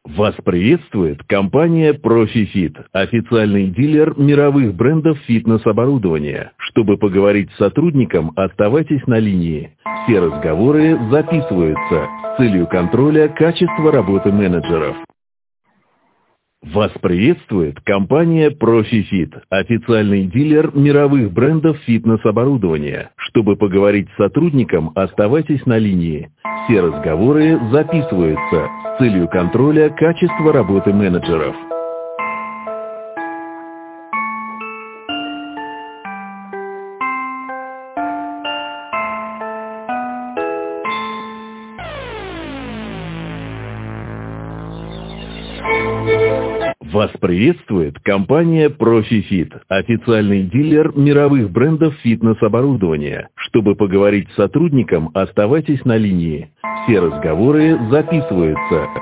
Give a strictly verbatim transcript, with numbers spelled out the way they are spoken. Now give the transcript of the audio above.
Вас приветствует компания ProfiFit, официальный дилер мировых брендов фитнес-оборудования. Чтобы поговорить с сотрудником, оставайтесь на линии. Все разговоры записываются с целью контроля качества работы менеджеров. Вас приветствует компания ProfiFit, официальный дилер мировых брендов фитнес-оборудования. Чтобы поговорить с сотрудником, оставайтесь на линии. Все разговоры записываются с целью контроля качества работы менеджеров. Вас приветствует компания ProfiFit, официальный дилер мировых брендов фитнес-оборудования. Чтобы поговорить с сотрудником, оставайтесь на линии. Все разговоры записываются